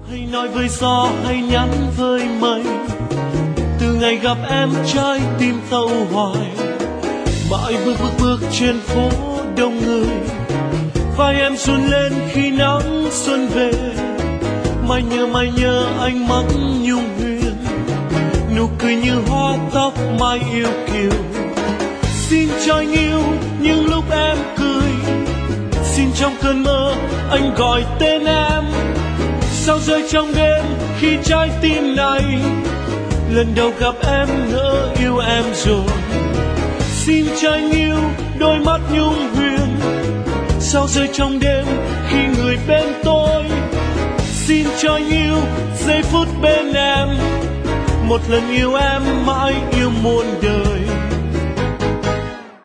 Hay nói với gió hay nhắn với mây, từ ngày gặp em trái tim tâu hoài. Mãi bước trên phố đông người, vai em run lên khi nắng xuân về. Mai nhớ ánh mắt nhung huyền, nụ cười như hoa tóc mai yêu kiều. Xin cho anh yêu những lúc em cười, xin trong cơn mơ anh gọi tên em. Sao rơi trong đêm khi trái tim này lần đầu gặp em ngỡ yêu em rồi. Xin cho anh yêu đôi mắt nhung huyền, sao rơi trong đêm khi người bên tôi. Xin cho anh yêu giây phút bên em, một lần yêu em mãi yêu muôn đời.